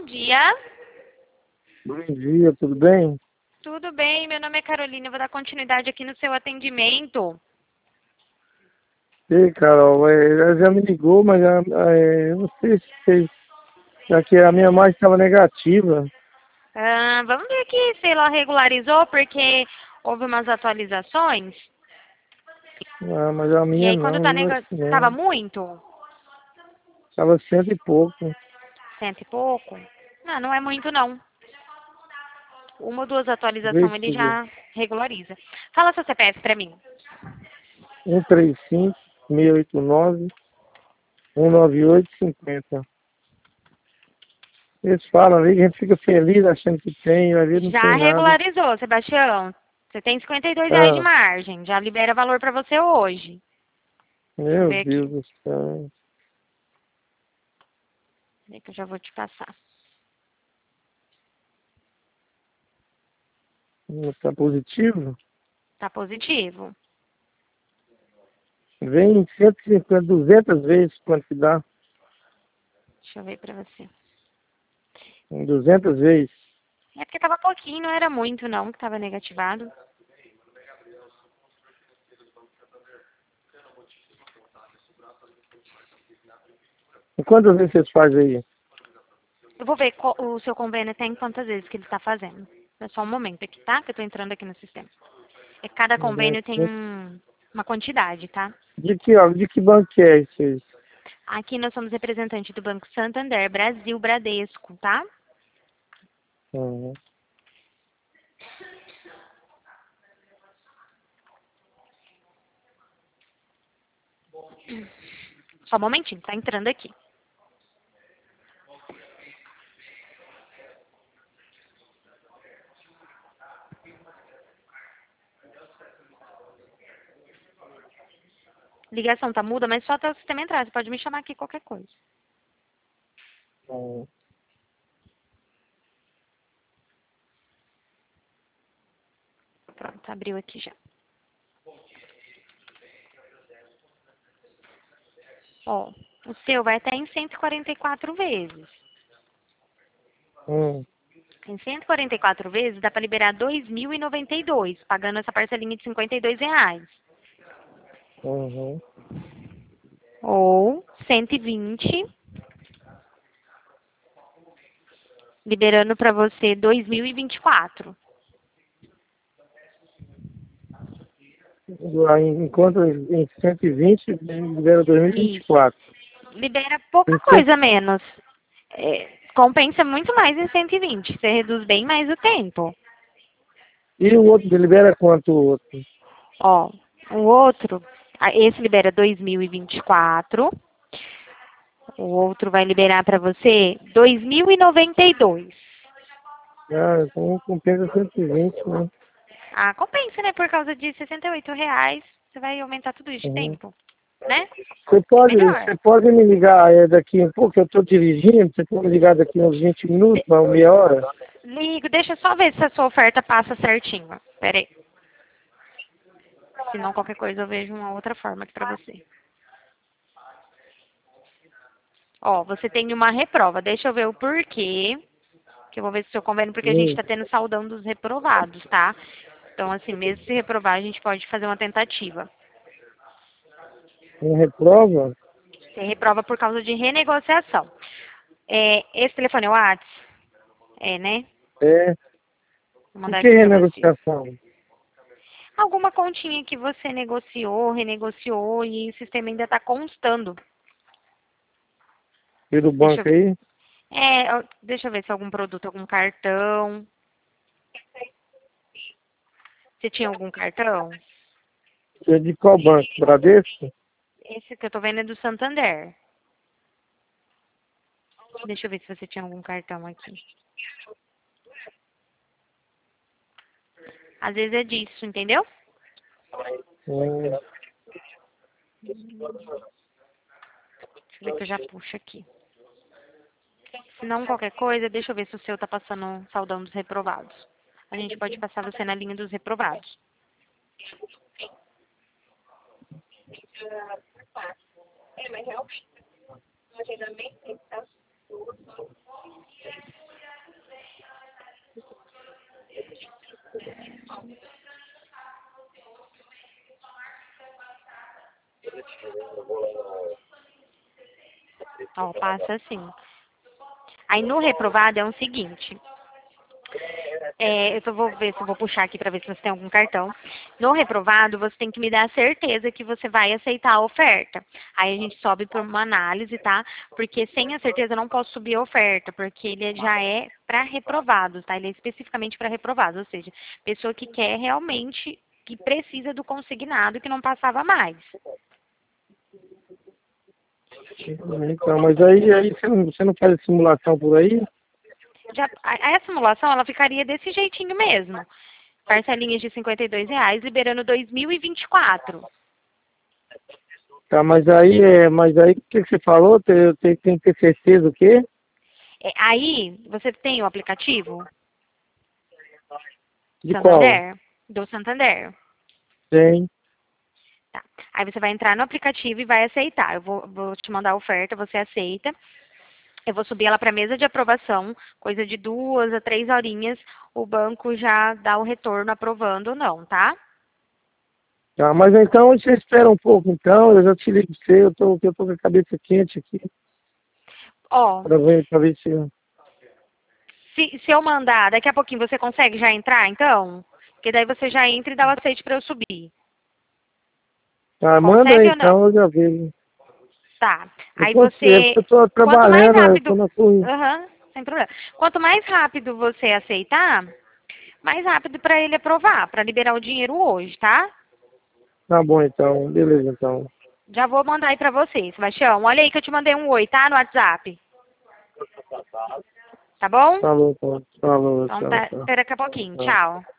dia. Bom dia, tudo bem? Tudo bem? Meu nome é Carolina. Eu vou dar continuidade aqui no seu atendimento. Ei, Carol, ela já me ligou, mas eu não sei se fez, já que a minha margem estava negativa. Vamos ver aqui se ela regularizou, porque houve umas atualizações. Ah, mas a E minha aí, quando não, tá não é assim tava não. muito? Estava cento e pouco. Cento e pouco? Não, não é muito, não. Uma ou duas Vê atualizações ele se vê. já regulariza. Fala seu CPF pra mim. 135-689-198-50. Eles falam ali que a gente fica feliz achando que tem, mas ele não Já tem nada. regularizou, Sebastião. Você tem R$ 52 de Ah, margem. Já libera valor pra você hoje. Deixa eu meu ver Deus aqui. do céu. Peraí que eu já vou te passar. Não está positivo? Tá positivo. Vem 150, 200 vezes quanto que dá. Deixa eu ver pra você. 200 vezes. É porque tava pouquinho, não era muito não, que tava negativado. E quantas vezes vocês fazem aí? Eu vou ver o seu convênio tem quantas vezes que ele tá fazendo. É só um momento aqui, tá? Que eu tô entrando aqui no sistema. Cada convênio tem uma quantidade, tá? De que banco que é esse? Aqui nós somos representantes do Banco Santander, Brasil, Bradesco, tá? Uhum. Só um momentinho, tá entrando aqui. Ligação tá muda, mas só até o sistema entrar. Você pode me chamar aqui qualquer coisa. Uhum. Pronto, abriu aqui já. Ó, o seu vai até em 144 vezes. Uhum. Em 144 vezes, dá para liberar 2.092, pagando essa parcelinha de R$ 52. Uhum. Ou 120, liberando para você 2024. Enquanto em 120, libera Isso. 2024. Libera pouca Em cento- coisa menos. Compensa muito mais em 120. Você reduz bem mais o tempo. E o outro libera quanto o outro? Ó, o outro, esse libera 2024. O outro vai liberar para você 2.092. Ah, então compensa 120, né? Ah, compensa, né? Por causa de R$ 68. Você vai aumentar tudo isso de Uhum. tempo, né? Você É pode, melhor. você pode me ligar daqui um pouco, eu estou dirigindo, você pode me ligar daqui uns 20 minutos, uma meia hora? Ligo, deixa eu só ver se a sua oferta passa certinho. Pera aí. Se não, qualquer coisa eu vejo uma outra forma aqui pra você. Ó, você tem uma reprova. Deixa eu ver o porquê. Que eu vou ver se o seu convênio, porque a gente tá tendo saldão dos reprovados, tá? Então, assim, mesmo se reprovar, a gente pode fazer uma tentativa. Uma reprova? Você reprova por causa de renegociação. Esse telefone é o WhatsApp? É, né? É. Vou O mandar que aqui é pra você. renegociação? Alguma continha que você negociou, renegociou e o sistema ainda tá constando. Pelo Deixa eu banco ver. aí? Deixa eu ver se é algum produto, algum cartão. Você tinha algum cartão? É de qual banco? Bradesco? Esse que eu tô vendo é do Santander. Deixa eu ver se você tinha algum cartão aqui. Às vezes é disso, entendeu? Hum. Deixa eu ver que eu já puxo aqui. Se não, qualquer coisa, deixa eu ver se o seu tá passando saldão dos reprovados. A gente pode passar você na linha dos reprovados. Ó, passa assim. Aí no reprovado é o seguinte. Eu vou ver se eu vou puxar aqui para ver se você tem algum cartão. No reprovado, você tem que me dar a certeza que você vai aceitar a oferta. Aí a gente sobe por uma análise, tá? Porque sem a certeza eu não posso subir a oferta, porque ele já é para reprovados, tá? Ele é especificamente para reprovados, ou seja, pessoa que quer realmente, que precisa do consignado, que não passava mais. Então, mas aí você não faz a simulação por aí? A simulação, ela ficaria desse jeitinho mesmo. Parcelinhas de R$ 52, liberando 2024. Tá, mas aí o que você falou? Tem que ter certeza o quê? Aí, você tem o aplicativo De qual? Santander? Do Santander. Tem. Tá. Aí você vai entrar no aplicativo e vai aceitar. Eu vou te mandar a oferta, você aceita. Eu vou subir ela para a mesa de aprovação, coisa de 2 a 3 horinhas, o banco já dá o retorno aprovando ou não, tá? Tá, mas então você espera um pouco, então, eu já te ligo pra você, eu tô com a cabeça quente aqui, Ó, pra ver se... se eu mandar, daqui a pouquinho você consegue já entrar, então? Porque daí você já entra e dá o aceite para eu subir. Tá, manda aí Consegue ou não? então, eu já vejo. Tá. Eu Aí consigo, é porque você, eu tô quanto mais trabalhando, eu tô rápido, na corrida. aham, sem problema. Quanto mais rápido você aceitar, mais rápido para ele aprovar, para liberar o dinheiro hoje, tá? Tá bom então, beleza então. Já vou mandar aí pra você, Sebastião. Olha aí que eu te mandei um oi, tá? No WhatsApp. Tá bom? Falou, então. Falou, Então tchau, tá, tchau. espera daqui a pouquinho. Tchau. Tchau.